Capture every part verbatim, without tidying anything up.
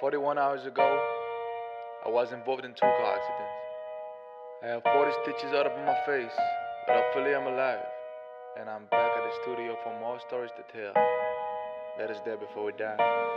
forty-one hours ago, I was involved in two car accidents. I have forty stitches out of my face, but hopefully I'm alive. And I'm back at the studio for more stories to tell. Let us there before we die.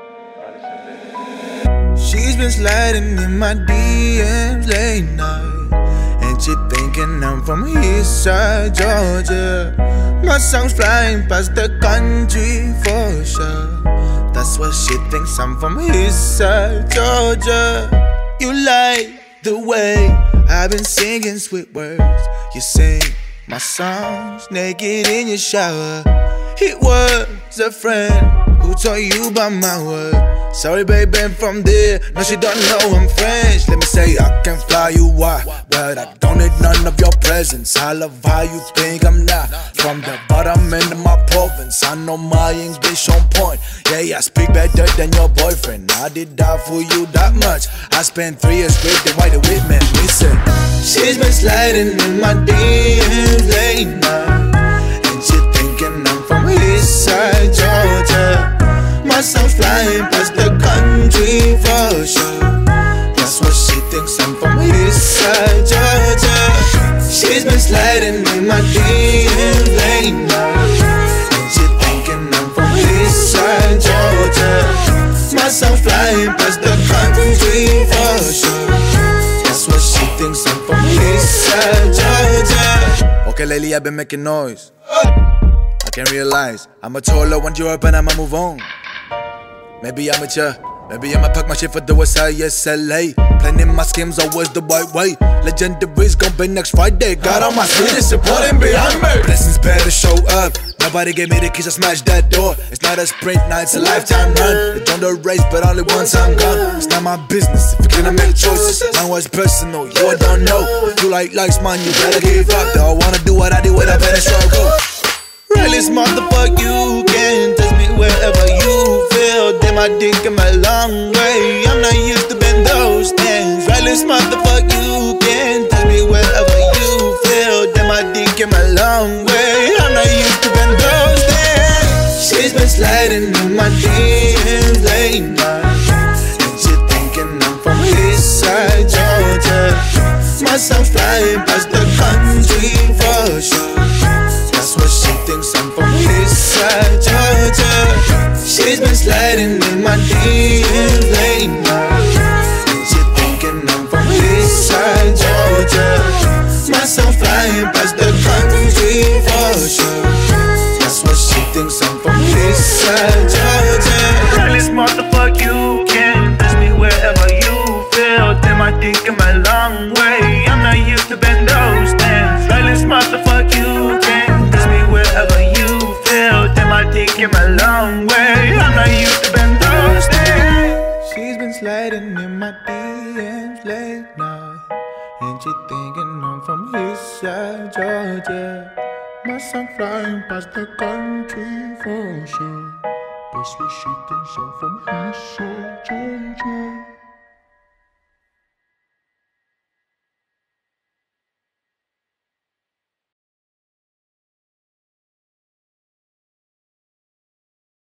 She's been sliding in my D Ms late night, and she thinking I'm from east side Georgia. My song's flying past the country for sure. That's why she thinks I'm from east side Georgia. You like the way I've been singing sweet words. You sing my songs naked in your shower. It was a friend who told you about my word. Sorry baby, I'm from there. No, she don't know I'm French. Let me say I can fly you wide, but I don't need none of your presence. I love how you think I'm not from the bottom end of my province. I know my English on point. Yeah, yeah, I speak better than your boyfriend. I did die for you that much. I spent three years with the white women. Listen, she's been sliding in my D Ms late night, and she thinking I'm from east side Georgia. My son's flying past the country for sure. That's what she thinks I'm from east side Georgia. She's been sliding in my D Ms late night, and she thinking I'm from east side Georgia. My son's flying past the country for sure. That's what she thinks I'm from east side Georgia. Okay lately I've been making noise. I can't realize I'm a taller one Europe and I'ma move on. Maybe I'm mature, maybe I'ma pack my shit for the West Side, yes, L A. Planning my schemes always the right way. Legendary's gon' be next Friday. Got all my cities supporting behind me. Blessings better show up. Nobody gave me the keys, I smashed that door. It's not a sprint, now it's a lifetime run. It's on the race, but only once I'm gone. It's not my business if you're gonna make choices. Mine was personal, you I don't know. If you like likes, man, you better give up. They all wanna do what I do with a better struggle. Really smart the fuck you can touch me wherever you feel. Damn, I dick in my long way. I'm not used to bend those things. Really smart the fuck you can touch me wherever you feel. Damn, I dick in my long way. I'm not used to bend those things. She's been sliding in my D Ms late night, and she thinking I'm from east side Georgia. My son's flying past the country for sure. That's what she thinks I'm from east side Georgia. She's been sliding in my D Ms late night, and she thinking I'm from east side Georgia. My son flying past the country for sure. That's what she thinks I'm from east side Georgia. Really smart the fuck you can touch me wherever you feel. Damn, I think in my long way. I'm not used to bend those things. Really smart the fuck you can wherever you feel. Damn, I take you my long way. I'm not used to bend those things. She's been sliding in my D Ms late night, and she thinking I'm from east side Georgia. My son flying past the country for sure. That's what she thinks I'm from east side Georgia.